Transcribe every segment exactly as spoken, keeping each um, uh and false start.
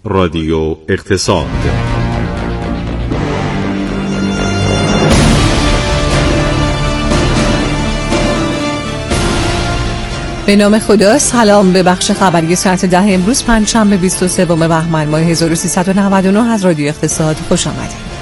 رادیو اقتصاد. به نام خدا. سلام به بخش خبری ساعت ده امروز پنجشنبه بیست و سوم بهمن ماه هزار و سیصد و نود و نه از رادیو اقتصاد خوش آمدید.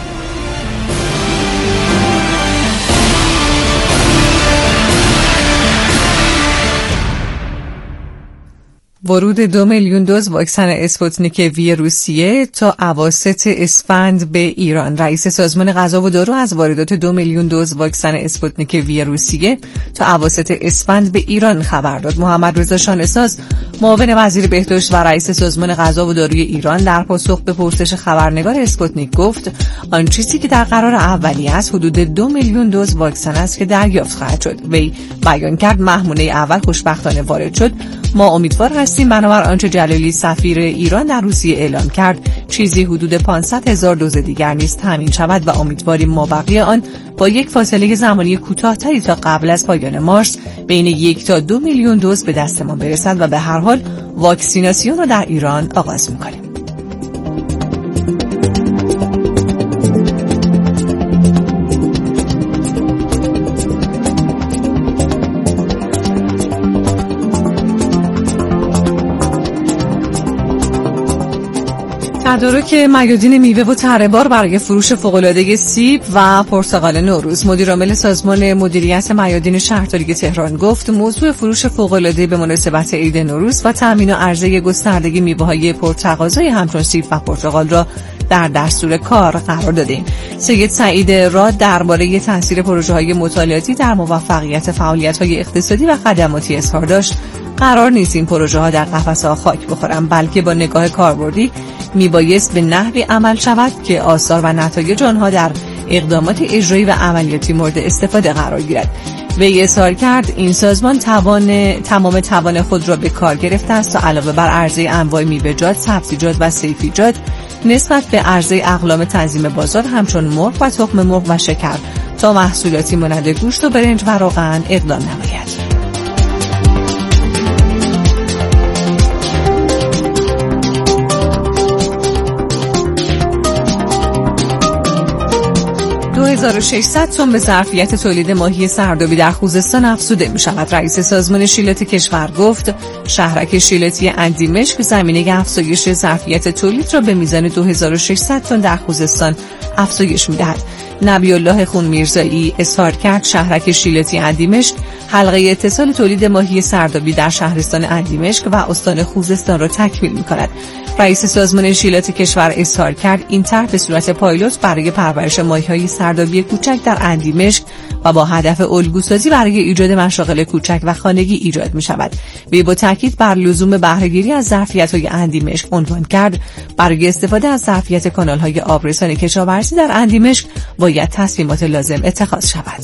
ورود دو میلیون دوز واکسن اسپوتنیک وی روسیه تا اواسط اسفند به ایران. رئیس سازمان غذا و دارو از واردات دو میلیون دوز واکسن اسپوتنیک وی روسیه تا اواسط اسفند به ایران خبر داد. محمد رضا شانه‌ساز، معاون وزیر بهداشت و رئیس سازمان غذا و داروی ایران، در پاسخ به پرسش خبرنگار اسپوتنیک گفت آن چیزی که در قرار اولیه است حدود دو میلیون دوز واکسن است که دریافت خواهد شد. وی بیان کرد مهمونه اول خوشبختانه وارد شد. ما امیدوار هستیم بنابر آنچه جلالی سفیر ایران در روسیه اعلام کرد چیزی حدود پانصد هزار دوز دیگر نیز تامین شود و امیدواریم مابقی آن با یک فاصله زمانی کوتاه‌تری تا قبل از پایان مارس بین یک تا دو میلیون دوز به دست ما برسد و به هر حال واکسیناسیون را در ایران آغاز می‌کنیم. تدارک میادین میوه و تره‌بار برای فروش فوق‌العاده سیب و پرتقال نوروز. مدیر عامل سازمان مدیریت میادین شهرداری تهران گفت موضوع فروش فوق‌العاده به مناسبت عید نوروز و تامین و عرضه گسترده میوه‌های پرتقاضای همچون سیب و پرتقال را در دستور کار قرار دادیم. سید سعید راد درباره تاثیر پروژه‌های مطالعاتی در موفقیت فعالیت‌های اقتصادی و خدماتی اظهار داشت. قرار نیست این پروژه‌ها در قفس‌ها خاک بخورند، بلکه با نگاه کاربردی میبایست به نحوی عمل شود که آثار و نتایج آنها در اقدامات اجرایی و عملیاتی مورد استفاده قرار گیرد. وی اظهار کرد این سازمان توان تمام توان خود را به کار گرفته است تا علاوه بر عرضه انواع میوه‌جات، سبزیجات و صیفیجات نسبت به عرضه اقلام تنظیم بازار همچون مرغ و تخم مرغ و شکر تا محصولاتی مانند گوشت و برنج و روغن اقدام نماید. دو هزار و ششصد تن به ظرفیت تولید ماهی سردابی در خوزستان افزوده می شود. رئیس سازمان شیلات کشور گفت شهرک شیلاتی اندیمشک زمینه افزایش ظرفیت تولید را به میزان دو هزار و ششصد تن در خوزستان افزایش می دهد. نبی الله خون میرزایی اظهار کرد شهرک شیلاتی اندیمشک حلقه اتصال تولید ماهی سردابی در شهرستان اندیمشک و استان خوزستان را تکمیل می کند. رئیس سازمان شیلات کشور اظهار کرد این طرح به صورت پایلوت برای پرورش ماهی‌های سردابی کوچک در اندیمشک و با هدف الگوسازی برای ایجاد مشاغل کوچک و خانگی ایجاد می شود. وی با تاکید بر لزوم بهره‌گیری از ظرفیت‌های اندیمشک عنوان کرد برای استفاده از ظرفیت کانال‌های آبرسان کشاورزی در اندیمشک باید تصمیمات لازم اتخاذ شود.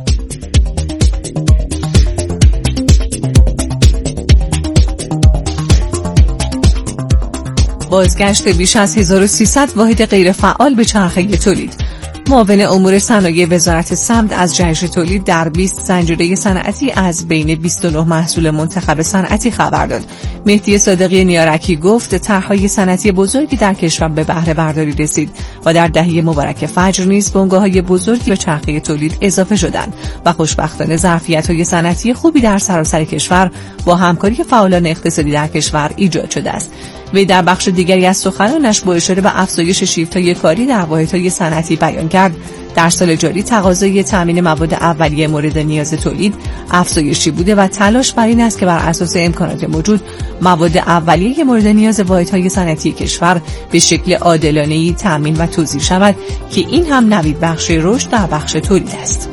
بازگشت بیش از هزار و سیصد واحد غیر فعال به چرخه تولید. معاون امور صنایع وزارت سمت از جهش تولید در بیست زنجیره صنعتی از بین بیست و نه محصول منتخب صنعتی خبر داد. مهدی صادقی نیارکی گفت طرح‌های صنعتی بزرگی در کشور به بهره برداری رسید و در دهه مبارک فجر نیز بنگاه‌های بزرگی به چرخه تولید اضافه شدند و خوشبختانه ظرفیت‌های صنعتی خوبی در سراسر کشور با همکاری فعالان اقتصادی در کشور ایجاد شده است. وی در بخش دیگری از سخنانش با اشاره به افزایش شیفت‌های کاری در واحدهای صنعتی بیان کرد در سال جاری تقاضای تامین مواد اولیه مورد نیاز تولید افزایشی بوده و تلاش بر این است که بر اساس امکانات موجود مواد اولیه مورد نیاز واحدهای صنعتی کشور به شکل عادلانه‌ای تامین و توزیع شود که این هم نوید بخش رشد در بخش تولید است.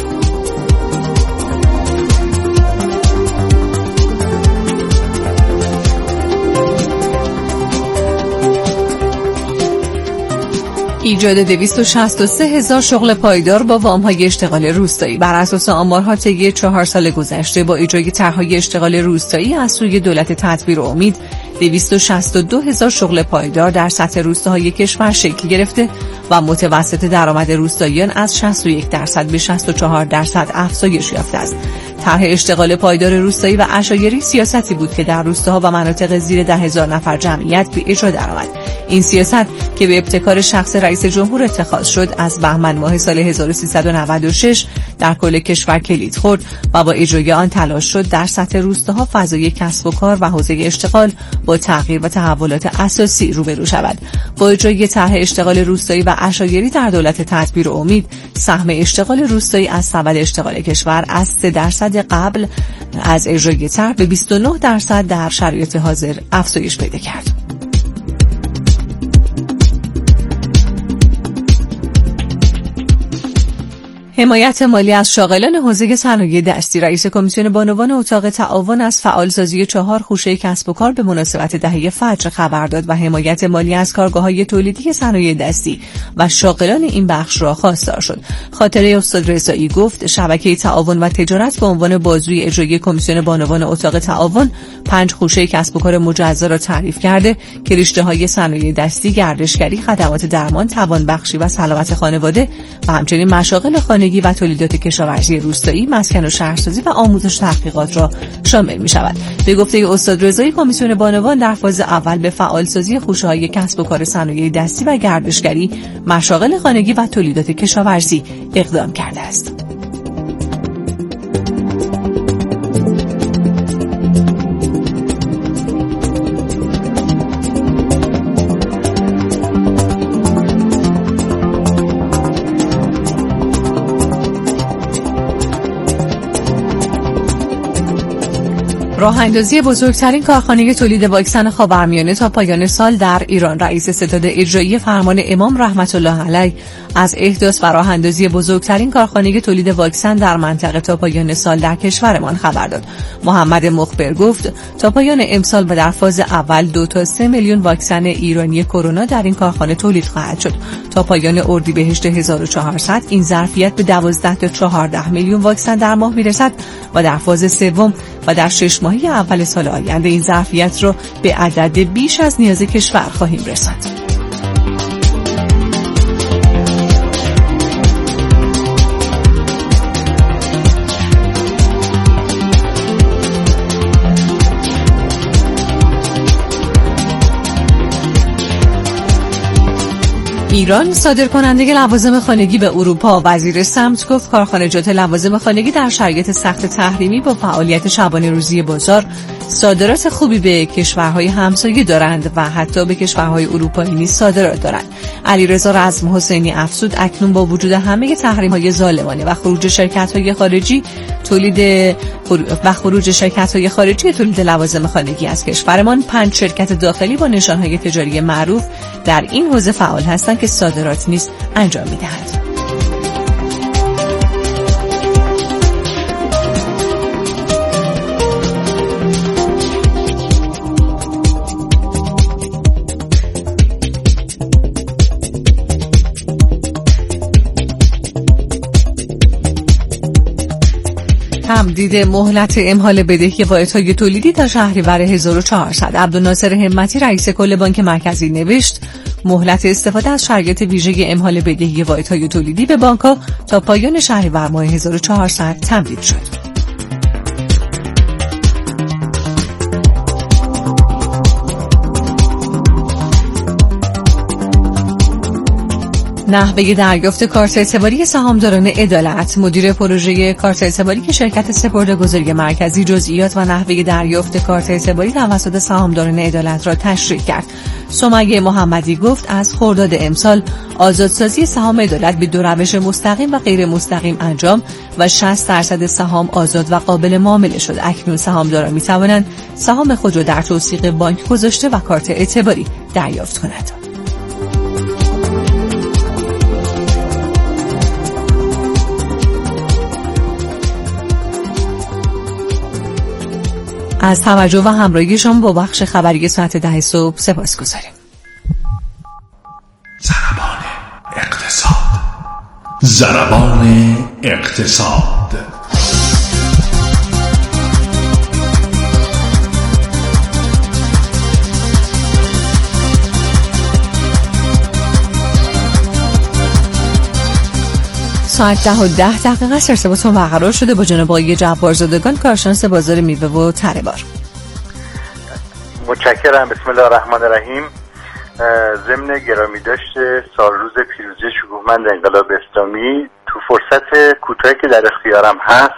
ایجاد دویست و شصت و سه هزار شغل پایدار با وام‌های اشتغال روستایی. بر اساس آمارها طی چهار سال گذشته با اجرای طرح‌های اشتغال روستایی از سوی دولت تدبیر و امید دویست و شصت و دو هزار شغل پایدار در سطح روستاهای کشور شکل گرفته و متوسط درآمد روستاییان از شصت و یک درصد به شصت و چهار درصد افزایش یافته است. طرح اشتغال پایدار روستایی و عشایری سیاستی بود که در روستاها و مناطق زیر ده هزار نفر جمعیت به اجرا درآمد. این سیاست که به ابتکار شخص رئیس جمهور اتخاذ شد از بهمن ماه سال هزار و سیصد و نود و شش در کل کشور کلید خورد و با اجرای آن تلاش شد در سطح روستاها فضای کسب و کار و حوزه اشتغال با تغییر و تحولات اساسی روبرو شود. با اجرای طرح اشتغال روستایی و عشایری در دولت تدبیر و امید، سهم اشتغال روستایی از سبد اشتغال کشور از سه درصد قبل از اجرای طرح به بیست و نه درصد در شرایط حاضر افزایش پیدا کرد. حمایت مالی از شاغلان حوزه صنایع دستی. رئیس کمیسیون بانوان اتاق تعاون از فعالسازی چهار خوشه کسب و کار به مناسبت دهه فجر خبر داد و حمایت مالی از کارگاه‌های تولیدی صنایع دستی و شاغلان این بخش را خواستار شد. خاطره استاد رضایی گفت شبکه تعاون و تجارت به عنوان بازوی اجرایی کمیسیون بانوان اتاق تعاون پنج خوشه کسب و کار مجزا را تعریف کرده که رشته‌های صنایع دستی، گردشگری، خدمات درمان، توانبخشی و سلامت خانواده و همچنین مشاغل خانگی و تولیدات کشاورزی روستایی، مسکن و شهرسازی و آموزش تحقیقات را شامل می شود. به گفته استاد رضایی، کمیسیون بانوان در فاز اول به فعالسازی خوشه‌های کسب و کار صنایع دستی و گردشگری، مشاغل خانگی و تولیدات کشاورزی اقدام کرده است. راه اندازی بزرگترین کارخانه تولید واکسن خاورمیانه تا پایان سال در ایران. رئیس ستاد اجرایی فرمان امام رحمت الله علیه از احداث و راه اندازی بزرگترین کارخانه تولید واکسن در منطقه تا پایان سال در کشورمان خبر داد. محمد مخبر گفت تا پایان امسال و در فاز اول دو تا سه میلیون واکسن ایرانی کرونا در این کارخانه تولید خواهد شد. تا پایان اردیبهشت هزار و چهارصد این ظرفیت به دوازده تا چهارده میلیون واکسن در ماه میرسد و در فاز سوم و در شش ماهی اول سال آینده این ظرفیت را به عدد بیش از نیاز کشور خواهیم رساند. ایران صادر کننده لوازم خانگی به اروپا. وزیر سمت گفت کارخانجات لوازم خانگی در شرایط سخت تحریمی با فعالیت شبانه روزی بازار صادرات خوبی به کشورهای همسایه دارند و حتی به کشورهای اروپایی نیز صادرات دارند. علیرضا رزم حسینی افزود اکنون با وجود همه تحریم‌های ظالمانه و خروج شرکت‌های خارجی تولید و خروج شرکت‌های خارجی تولید لوازم خانگی از کشورمان، پنج شرکت داخلی با نشانهای تجاری معروف در این حوزه فعال هستند که صادرات نیز انجام می‌دهند. تمدید مهلت امهال بدهی واحدهای تولیدی تا شهریور هزار و چهارصد. عبدالناصر همتی رئیس کل بانک مرکزی نوشت مهلت استفاده از شرایط ویژه امهال بدهی واحدهای تولیدی به بانک‌ها تا پایان شهریور ماه هزار و چهارصد تمدید شد. نحوه دریافت کارت اعتباری سهامداران عدالت. مدیر پروژه کارت اعتباری شرکت سپرده‌گذاری مرکزی جزئیات و نحوه دریافت کارت اعتباری توسط سهامداران عدالت را تشریح کرد. سمیه محمدی گفت از خرداد امسال آزادسازی سهام عدالت به دو روش مستقیم و غیر مستقیم انجام و شصت درصد سهام آزاد و قابل معامله شد. اکنون سهامداران می توانند سهام خود را در توثیق بانک گذاشته و کارت اعتباری دریافت کنند. از توجه و همراهی شما با بخش خبری ساعت ده صبح سپاسگزاریم. ضربان اقتصاد. ضربان اقتصاد. ساعت ده و ده دقیقه است. ارتباطمون برقرار شده با جناب آقای جبارزادگان، کارشناس بازار میوه و تره بار. متشکرم. بسم الله الرحمن الرحیم. ضمن گرامی داشته سال روز پیروزی شکوهمند انقلاب اسلامی، تو فرصت کوتاهی که در اختیارم هست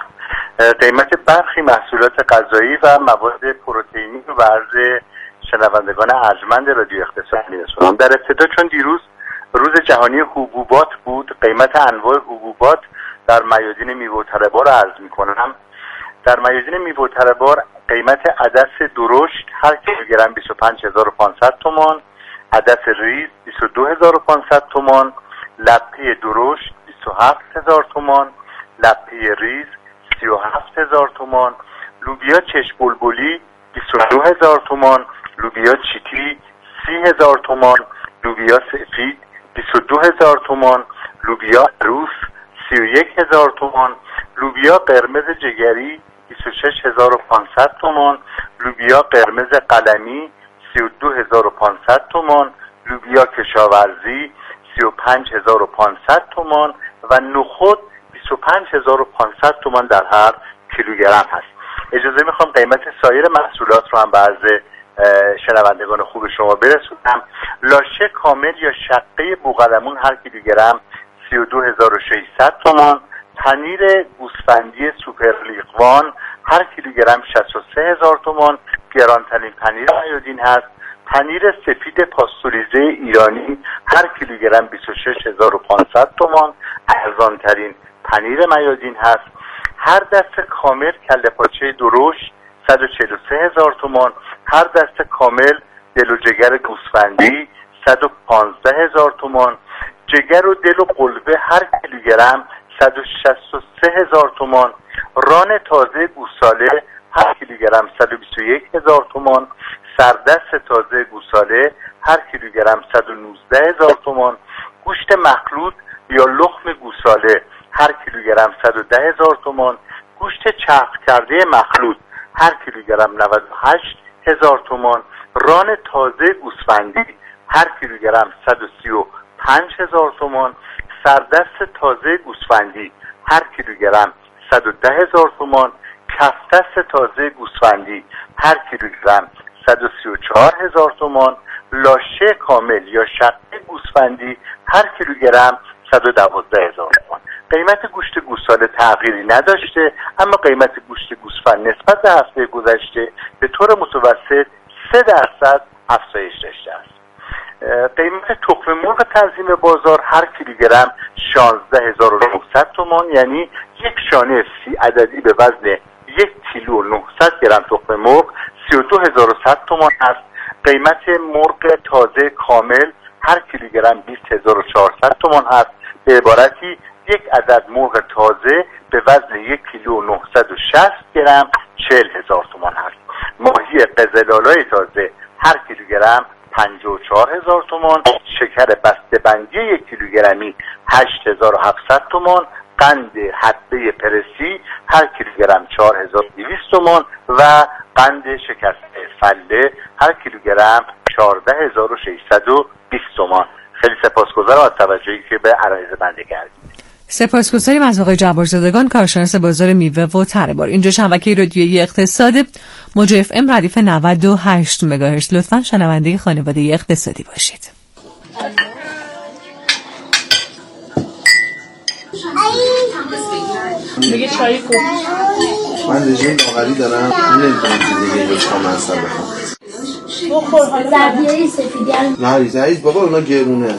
قیمت برخی محصولات غذایی و مواد پروتئینی رو به عرض شنوندگان ارجمند رادیو اقتصاد می‌رسونم. در ابتدا چون دیروز روز جهانی حبوبات بود، قیمت انواع حبوبات در میادین میوه و تره بار رو عرض می‌کنم. در میادین میوه و تره بار قیمت عدس درشت هر کیلوگرم بیست و پنج هزار و پانصد تومان، عدس ریز بیست و دو هزار و پانصد تومان، لپه درشت بیست و هفت هزار تومان، لپه ریز سی و هفت هزار تومان، لوبیا چشم بلبلی بیست و دو هزار تومان، لوبیا چیتی سی هزار تومان، لوبیا سفید بیست و دو هزار تومان، لوبیا عروس سی و یک هزار تومان، لوبیا قرمز جگری بیست و شش هزار و پانصد تومان، لوبیا قرمز قلمی سی و دو هزار و پانصد تومان، لوبیا کشاورزی سی و پنج هزار و پانصد تومان و نخود بیست و پنج هزار و پانصد تومان در هر کیلوگرم هست. اجازه میخوام قیمت سایر محصولات رو هم به عرض شنوندگان خوب شما برسونم. لاشه کامل یا شقه بوقلمون هر کیلوگرم سی و دو هزار و ششصد تومان، پنیر گوسفندی سوپر لیقوان هر کیلوگرم شصت و سه هزار تومان، گرانترین پنیر میادین هست. پنیر سفید پاستوریزه ایرانی هر کیلوگرم بیست و شش هزار و پانصد تومان، ارزانترین پنیر میادین هست. هر دسته کامل کله پاچه درشت صد و چهل و سه هزار تومان، هر دسته کامل دل و جگر گوسفندی صد و پانزده هزار تومان، جگر و دل و قلبه هر کیلوگرم صد و شصت و سه هزار تومان، ران تازه گوساله هر کیلوگرم صد و بیست و یک هزار تومان، سردست تازه گوساله هر کیلوگرم صد و نوزده هزار تومان، گوشت مخلوط یا لخم گوساله هر کیلوگرم صد و ده هزار تومان، گوشت چرخ کرده مخلوط هر کیلوگرم نود و هشت هزار تومان، ران تازه گوسفندی هر کیلوگرم صد و سی و پنج هزار تومان، سردست تازه گوسفندی هر کیلوگرم صد و ده هزار تومان، کفتست تازه گوسفندی هر کیلوگرم صد و سی و چهار هزار تومان، لاشه کامل یا شقه گوسفندی هر کیلوگرم صد و دوازده هزار تومان. قیمت گوشت گوساله تغییری نداشته، اما قیمت گوشت گوسفند نسبت به هفته گذشته به طور متوسط سه درصد افزایش داشته است. قیمت تخم مرغ تنظیم بازار هر کیلوگرم شانزده هزار و نهصد تومان، یعنی یک شانه سی عددی به وزن یک کیلو و نهصد گرم تخم مرغ سی و دو هزار و صد تومان است. قیمت مرغ تازه کامل هر کیلوگرم بیست هزار و چهارصد تومان است. به عبارتی یک عدد مرغ تازه به وزن یک کیلو و نهصد و شصت گرم چهل هزار تومان است. ماهی قزل‌آلای تازه هر کیلوگرم پنجاه و چهار هزار تومان، شکر بسته بندی یک کیلوگرمی هشت هزار و هفتصد تومان، قند حبه پرسی هر کیلوگرم چهار هزار و دویست تومان و قند شکسته فله هر کیلوگرم چهارده هزار و ششصد و بیست تومان. خیلی سپاسگزارم از توجهی که به عرایض بنده کردید. سپاسگزاریم از آقای جبارزادگان، کارشناس بازار میوه و تره بار. اینجا شبکه رادیویی اقتصاد موج اف ام ردیف نود و هشت مگاهرتز. لطفاً شنونده خانواده اقتصادی باشید. میگه چای کو من رژیم لاغری دارم، نمیتونم زندگی روزها منصب بخوام. بخور حالا زردیاری سفیدی نه ریزه عیز بابا اونا گرونه.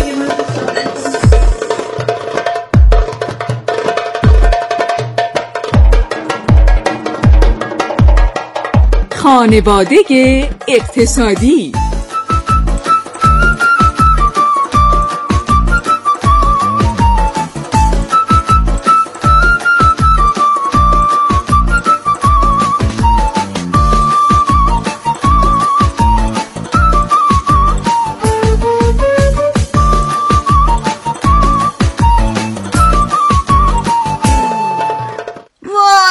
خانواده اقتصادی.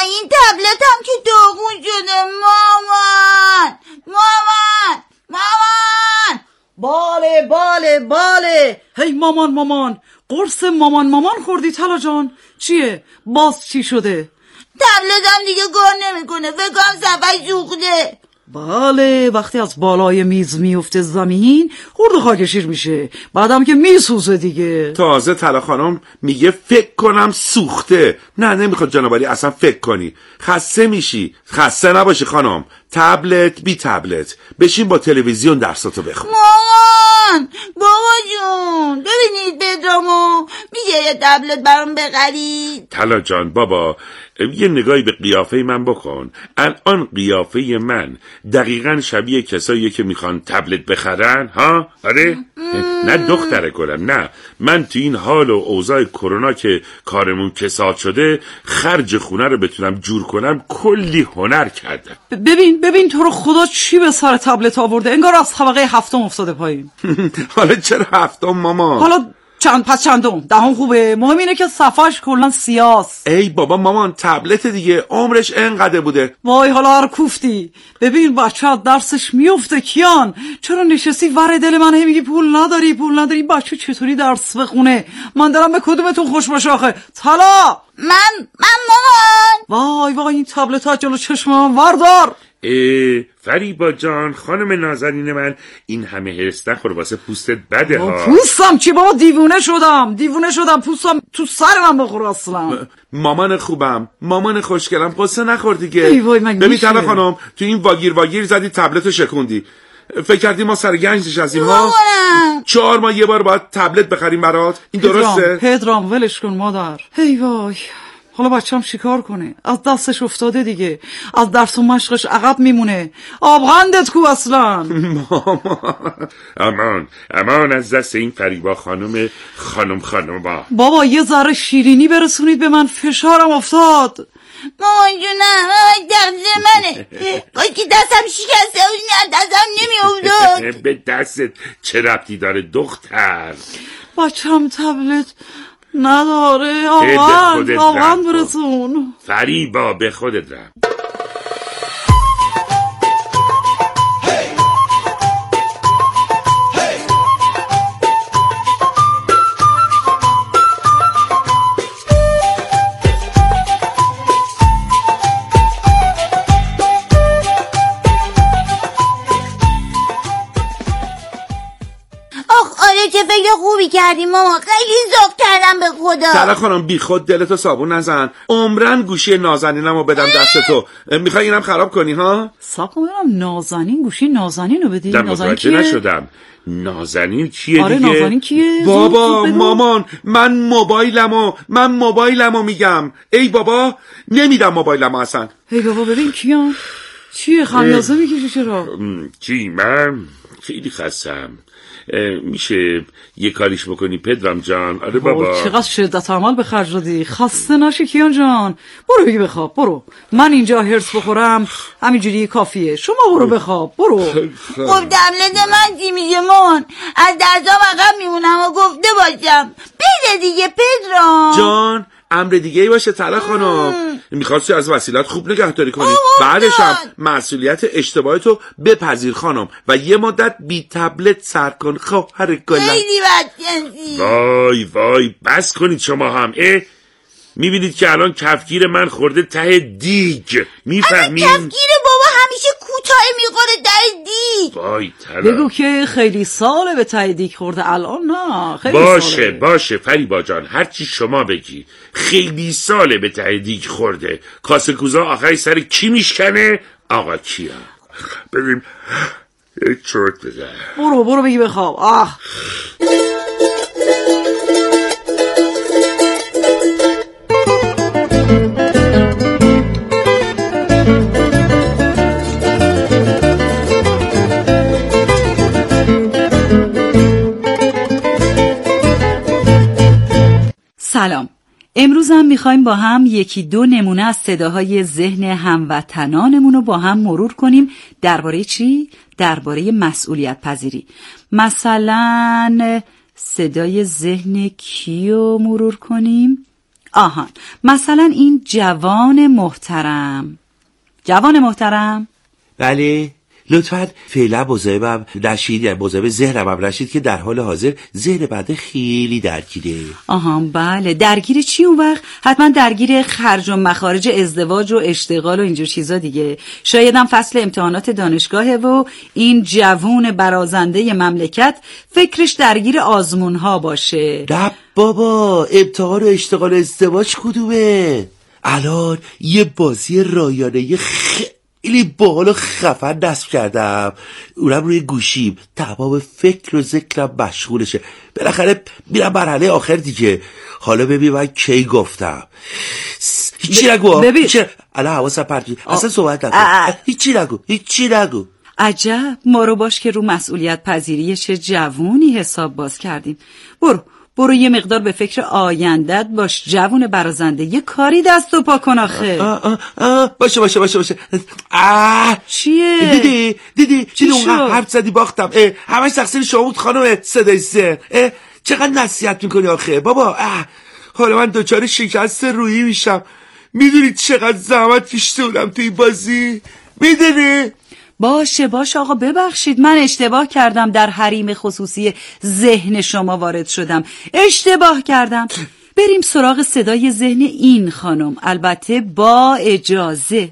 تبلتم که داغون شده. مامان مامان مامان باله باله باله. هی مامان مامان، قرص مامان مامان خوردی طلا جان؟ چیه؟ باز چی شده؟ تبلتم دیگه کار نمیکنه، فکر کنم صفحه سوخته. بله، وقتی از بالای میز میفته زمین خورد خاک شیر میشه، بعدم که میسوزه دیگه. تازه طلا خانم میگه فکر کنم سوخته. نه نمیخواد جنابالی اصلا فکر کنی، خسته میشی. خسته نباشی خانم، تبلت بی تبلت بشین با تلویزیون درساتو بخون. مامان بابا جون ببینید پدرامو، میشه یه تبلت برام بخرید؟ طلا جان بابا یه نگاهی به قیافه من بکن. الان قیافه من دقیقاً شبیه کساییه که میخوان تبلت بخرن ها؟ آره؟ نه دختره گلم، نه. من تو این حال و اوضاع کرونا که کارمون کساد شده، خرج خونه رو بتونم جور کنم کلی هنر کردم. ببین ببین تو رو خدا چی به سر تبلت آورده؟ انگار از طبقه هفتم افتاده پایین. حالا چرا هفتم ماما؟ حالا چند پس چندم؟ دهم خوبه؟ مهم اینه که صفحش کلا سیاست. ای بابا مامان، تبلت دیگه عمرش انقدر بوده. وای حالا هر کوفتی. ببین بچه از درسش میفته. کیان چرا نشستی ور دل من هی میگی پول نداری پول نداری؟ بچه چطوری درس بخونه؟ من دارم به کدومتون خوش باشه آخه؟ طلا من من مامان. وای وای این تبلت ها جلو چشم من وردار. اه فریبا جان خانم نازنین من، این همه هرس نخور واسه پوستت بده ها. پوستم چی بابا؟ دیوونه شدم دیوونه شدم پوستم تو سر من بخور اصلا. مامان خوبم، مامان خوشگلم، قصه نخور دیگه. ببین طلا خانم تو این واگیر واگیر زدی تبلت رو شکوندی. فکر کردی ما سر گنج نشستیم ها؟ چهار ماه یه بار باید تبلت بخریم برات، این درسته؟ پدرام ولش کن مادر. هی وای حالا بچه‌م شکار کنه؟ از دستش افتاده دیگه، از درس و مشقش عقب میمونه. آبغندت کو اصلا. امان امان از دست این فریبا خانم خانم خانم با. بابا یه ذره شیرینی برسونید به من، فشارم افتاد. مامان جونم دست منه، کاش که دستم شکسته و نه دستم نمی افتاد. به دستت چه ربطی داره دختر؟ بچه‌م تبلت نداره. آقان آقان برسون. فریبا به خودت رم. چه فکر خوبی کردی ماما، خیلی ذوق کردم به خدا. طلا خانم بی خود دلتو صابون نزن، عمرن گوشی نازنینمو بدم دست تو. میخوای اینم خراب کنی ها؟ صاحب کنم نازنین گوشی نازنینو بدی؟ نازنین کیه؟ نشدم نازنین کیه آره دیگه؟ نازنین کیه؟ بابا مامان من موبایلمو من موبایلمو میگم. ای بابا نمیدم موبایلمو اصلا. ای بابا ببین کیان چیه خمیازه میکشی چرا؟ چی من خیلی خستم. میشه یه کاریش بکنی پدرام جان؟ آره بابا چقدر شدت عمل به خرج دادی. خسته نشی کیان جان، برو بگی بخواب. برو من اینجا هرس بخورم همینجوری کافیه، شما برو بخواب. برو. خب تبلت من چی میشه مامان؟ از درسام عقب میمونم و گفته باشم. بده دیگه پدرام جان. امر دیگه ای باشه طلا خانم، میخواستی از وسیلت خوب نگهداری کنی، بعدش هم مسئولیت اشتباهتو بپذیر خانم و یه مدت بی تبلت سر کن خواهر گلم. خیلی بدجنسی. وای وای بس کنید شما هم. اه میبینید که الان کفگیر من خورده ته دیگ. میفهمین؟ کفگیر بابا همیشه کوتاه میخوره ته دیگ. وای طلا بگو که خیلی ساله به ته دیگ خورده. الان نه خیلی باشه ساله. باشه فریبا جان هرچی شما بگی. خیلی ساله به ته دیگ خورده. کاسه کوزا آخری سر کی میشکنه؟ آقا کیا. ببین یک چرت بزن. برو برو بگی بخواب. آه سلام. امروز هم میخوایم با هم یکی دو نمونه از صداهای ذهن هموطنانمون رو با هم مرور کنیم. درباره چی؟ درباره مسئولیت پذیری. مثلا صدای ذهن کیو مرور کنیم؟ آهان مثلا این جوان محترم. جوان محترم بله لطفاً فعلا مزاحمم نشید، یعنی مزاحم ذهنم هم نشید که در حال حاضر ذهن بنده خیلی درگیره. آها بله، درگیر چی اون وقت؟ حتما درگیر خرج و مخارج ازدواج و اشتغال و اینجور چیزا دیگه. شاید هم فصل امتحانات دانشگاهه و این جوون برازنده مملکت فکرش درگیر آزمون ها باشه. نه بابا، امتحان و اشتغال ازدواج کدومه؟ الان یه بازی رایانه خیلی باحال و خفن نصب کردم، اونم روی گوشیم، تمام فکر و ذکرم مشغولشه. بالاخره میرم مرحله آخر دیگه. حالا ببین من کی گفتم. هیچی نگو. ببین الان حواسم پرت شد، اصلا صحبت نکن. هیچی نگو هیچی نگو. عجب، ما رو باش که رو مسئولیت پذیری چه جوونی حساب باز کردیم. برو برو یه مقدار به فکر آیندت باش جوون برازنده، یه کاری دست و پا کن آخه. آه آه آه باشه باشه باشه باشه. آه چیه؟ دیدی دیدی چی اون حرف زدی باختم. همش تقصیر شما بود خانم صدای زر. چقدر نصیحت میکنی آخه بابا. اه حالا من دوچار شکست روحی میشم. میدونی چقدر زحمت کشیده بودم توی بازی؟ میدونی؟ باشه باشه آقا، ببخشید من اشتباه کردم، در حریم خصوصی ذهن شما وارد شدم، اشتباه کردم. بریم سراغ صدای ذهن این خانم، البته با اجازه.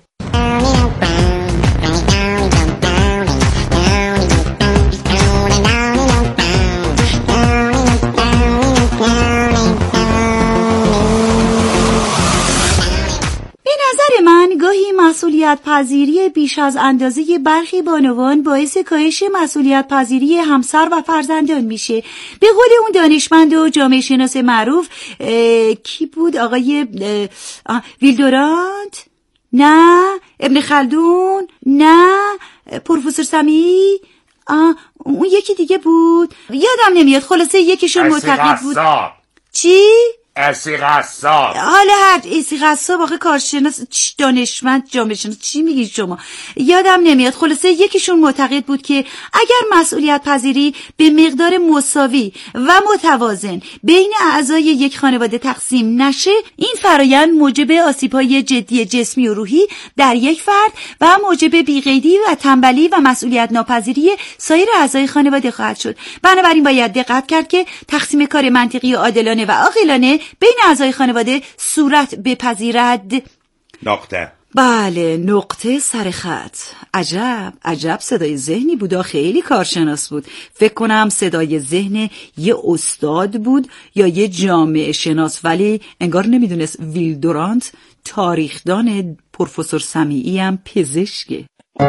گاهی مسئولیت پذیری بیش از اندازه برخی بانوان باعث کاهش مسئولیت پذیری همسر و فرزندان میشه. به قول اون دانشمند و جامعه شناس معروف کی بود؟ آقای ویلدورانت؟ نه. ابن خلدون؟ نه. پروفسور سمی؟ اون یکی دیگه بود یادم نمیاد. خلاصه یکیشون معتقد بود. چی؟ اسی غصاب. حالا هر اسی غصاب آخه کارشناس دانشمند جامعه شناس چی میگی شما؟ یادم نمیاد. خلاصه یکیشون معتقد بود که اگر مسئولیت پذیری به مقدار مساوی و متوازن بین اعضای یک خانواده تقسیم نشه، این فرایند موجب آسیب‌های جدی جسمی و روحی در یک فرد و موجب بی‌قیدی و تنبلی و مسئولیت ناپذیری سایر اعضای خانواده خواهد شد. بنابراین باید دقت کرد که تقسیم کار منطقی و عادلانه و عاقلانه بین اعضای خانواده صورت بپذیرد. نقطه. بله، نقطه سر خط. عجب عجب صدای ذهنی بود، خیلی کارشناس بود. فکر کنم صدای ذهن یه استاد بود یا یه جامعه شناس، ولی انگار نمیدونست ویلدورانت تاریخدان، پروفسور سمیعی هم پزشکه.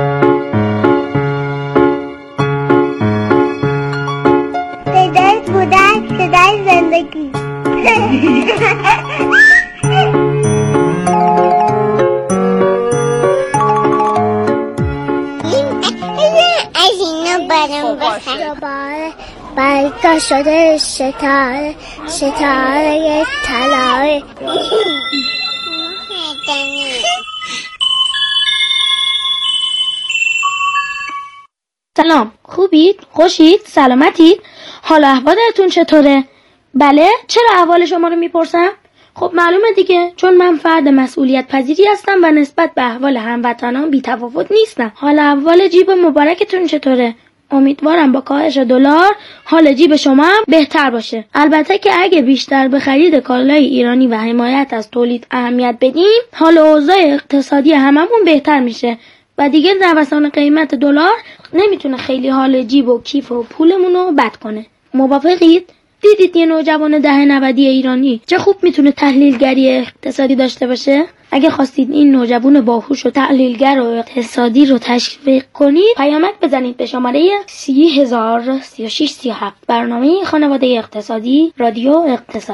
صدای بودن، صدای زندگی. از اینو برم بخیر بلکه شده ستاره ستاره طلای. سلام، خوبید؟ خوشید؟ سلامتید؟ حال احوالتون چطوره؟ بله، چرا احوال شما رو میپرسم؟ خب معلومه دیگه، چون من فرد مسئولیت پذیری هستم و نسبت به احوال هموطنان بی تفاوت نیستم. حال احوال جیب مبارکتون چطوره؟ امیدوارم با کاهش دلار حال جیب شما هم بهتر باشه. البته که اگه بیشتر به خرید کالای ایرانی و حمایت از تولید اهمیت بدیم، حال اوضاع اقتصادی هممون بهتر میشه و دیگه نوسان قیمت دلار نمیتونه خیلی حال جیب و کیف و پولمون رو بد کنه. موافقید؟ دیدید یه نوجوان دهه نودی ایرانی چه خوب میتونه تحلیلگری اقتصادی داشته باشه؟ اگه خواستید این نوجوان باهوش و تحلیلگر و اقتصادی رو تشویق کنید، پیامک بزنید به شماره سی هزار سی و شش سی و هفت. برنامه خانواده اقتصادی، رادیو اقتصاد.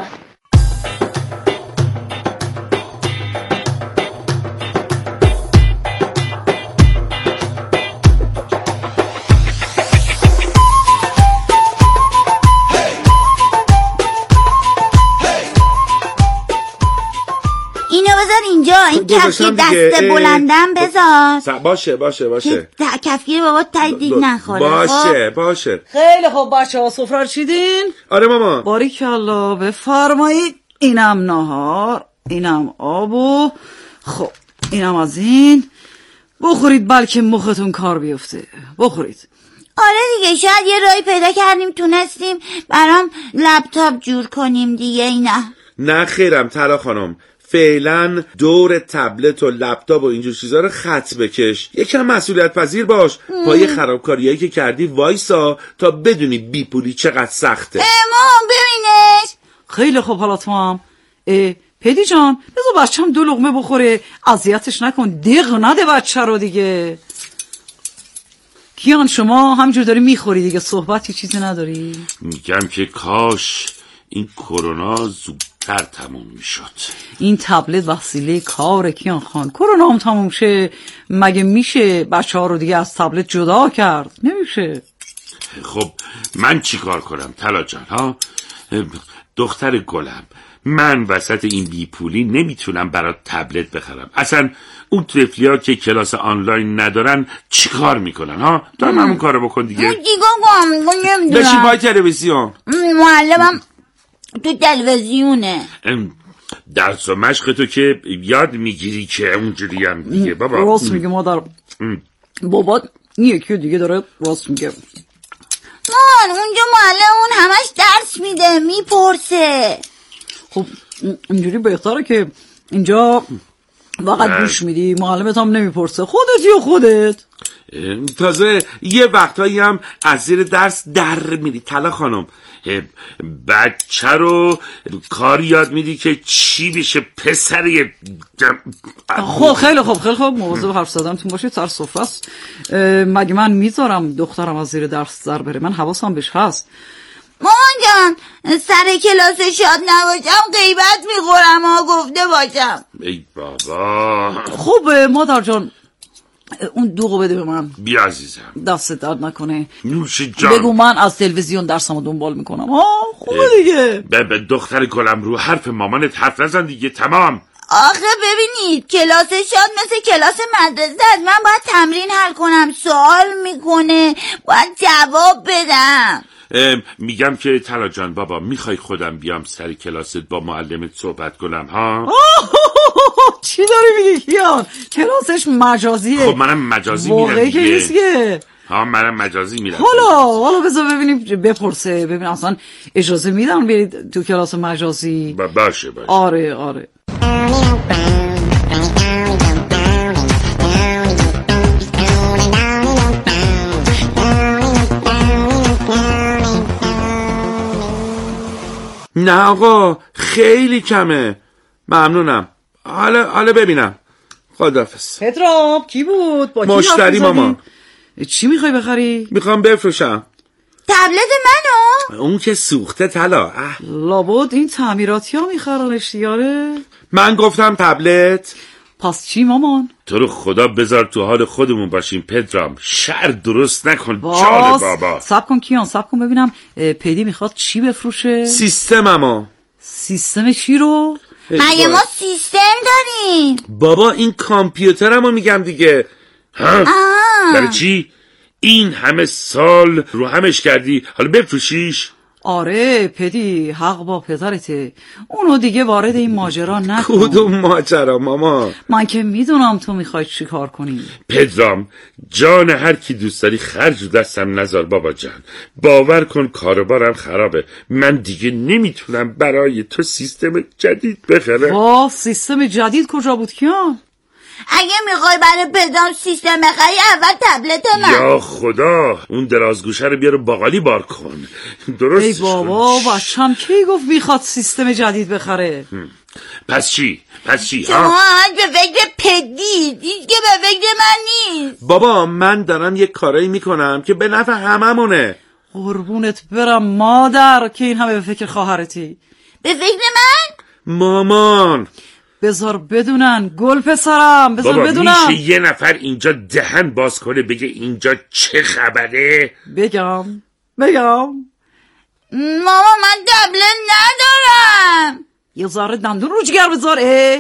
اینجا این کفگیر دست بلندم بذار. باشه باشه باشه کفگیر بابا تایدید نخوره. باشه باشه خیلی خوب بچه ها، سفره رو چیدین؟ آره ماما. باریکالله، بفرمایید. اینم نهار، اینم آب و خب اینم از این. بخورید بلکه مختون کار بیفته. بخورید. آره دیگه، شاید یه راهی پیدا کردیم تونستیم برام لپتاپ جور کنیم دیگه. اینا نه خیرم طلا خانم، فعلا دور تبلت و لپتاپ و اینجور چیزا رو خط بکش. یکم مسئولیت پذیر باش. پای خرابکاریایی که کردی وایسا تا بدونی بی پولی چقدر سخته. امام ببینش. خیلی خوب. حالا تو هم پدی جان بذار بچه‌م دو لقمه بخوره، اذیتش نکن، دیق نده بچه رو دیگه. کیان شما همینجور داری میخوری دیگه، صحبتی چیزی نداری؟ میگم که کاش این کرونا زودتر تموم میشد. این تبلت وسیله کار کیان خان. کرونا هم تموم شه مگه میشه بچه ها رو دیگه از تبلت جدا کرد؟ نمیشه. خب من چی کار کنم طلا جان ها؟ دختر گلم، من وسط این بیپولی نمیتونم برات تبلت بخرم. اصلا اون طفلیا که کلاس آنلاین ندارن چی کار میکنن ها؟ تو هم همون کارو بکن دیگه. دیگه گم نمیدونم. بشین پای تلویزیون. معلمم تو تلویزیونه. درس و مشق تو که یاد میگیری که اونجوری هم دیگه بابا. راست میگه مادر. بابا یکی دیگه داره راست میگه. مان اونجا معلم اون همش درس میده، میپرسه. خب اینجوری بهتره که اینجا فقط گوش میدی، معلمت هم نمیپرسه، خودت یا خودت. تازه یه وقتایی هم از زیر درس در میری طلا خانم. بچه رو کار یاد میدی که چی بشه پسر. خب خیلی خوب خیلی خوب مواظب حرف زدنتون باشید، سر سفره است. مگه من میذارم دخترم از زیر درس در بره؟ من حواسم بهش هست. مامان جان سر کلاس شاد نباشم غیبت میخورم ها، گفته باشم. ای بابا. خب مادر جان اون دوغو بده به من. بیا عزیزم. دست درد نکنه. نوش جان. بگو من از تلویزیون درسمو دنبال میکنم. ها خوبه دیگه. به دختر گلم رو حرف مامانت حرف نزن دیگه. تمام. آخه ببینید کلاس شاد مثل کلاس مدرسه است. من باید تمرین حل کنم، سوال میکنه، باید جواب بدم. میگم که طلا جان بابا میخوای خودم بیام سر کلاست با معلمت صحبت کنم ها؟ چی داری میگی کیان؟ کلاسش مجازیه. خب منم مجازی میرم واقعی که نیستیه. ها منم مجازی میرم. حالا حالا بذار ببینیم، بپرسه ببین اصلا اجازه میدن برید تو کلاس مجازی. با باشه باشه. آره آره. نه آقا خیلی کمه. ممنونم. حالا حالا ببینم. خداحافظ. پدرام کی بود؟ با کی مشتری مامان. چی میخوای بخری؟ میخوام بفروشم. تبلت منو؟ اون که سوخته طلا. لابد این تعمیراتی ها میخرنش دیاره. من گفتم تبلت. پس چی مامان؟ تو رو خدا بذار تو حال خودمون باشیم پدرام. شر درست نکن جان بابا. سب کن کیان سب کن ببینم پدی میخواد چی بفروشه؟ سیستم. اما سیستم چی رو؟ مگه ما سیستم داریم؟ بابا این کامپیوترمو میگم دیگه. ها؟ برای چی؟ این همه سال رو همش کردی حالا بفروشیش؟ آره پدی حق با پدرته، اونو دیگه وارد این ماجرا نکن. کدوم ماجرا ماما؟ من که میدونم تو میخوای چی کار کنی. پدرام جان هر کی دوست داری خرج دستم نذار بابا جان. باور کن کاروبارم خرابه، من دیگه نمیتونم برای تو سیستم جدید بخرم. با سیستم جدید کجا بود کیان؟ اگه میخوای برای پدرام سیستم بخری اول تبلت من. یا خدا اون درازگوشه رو بیارو باقالی بار کن. درست. ای بابا بچم کی گفت میخواد سیستم جدید بخره؟ پس چی؟ پس چی؟ شما همش به فکر پدید، هیچ که به فکر من نیست. بابا من دارم یک کارایی میکنم که به نفع هممونه. قربونت برم مادر که این همه به فکر خواهرتی. به فکر من؟ مامان بذار بدونن گل پسرم، بذار بابا بدونن. میشه یه نفر اینجا دهن باز کنه بگه اینجا چه خبره؟ بگم بگم ماما من تبلت ندارم. یه ذره دندون رو جگر بذار. اه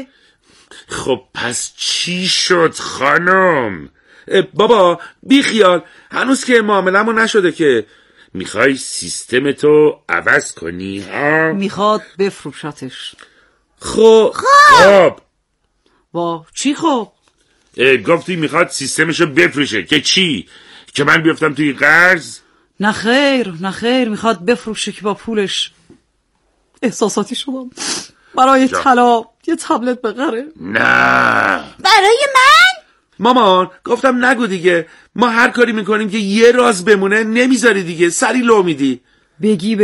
خب پس چی شد خانم؟ بابا بی خیال، هنوز که معامله‌مو نشده که. میخوای سیستم تو عوض کنی ها؟ میخواد بفروشتش. خب خب با چی خب؟ گفتی میخواد سیستمشو بفروشه که چی؟ که من بیفتم توی قرض؟ نه خیر نه خیر، میخواد بفروشه که با پولش احساساتی شدم برای طلا یه تبلت بخره. نه برای من؟ مامان گفتم نگو دیگه، ما هر کاری میکنیم که یه راز بمونه نمیذاری دیگه، سری لو میدی. بگی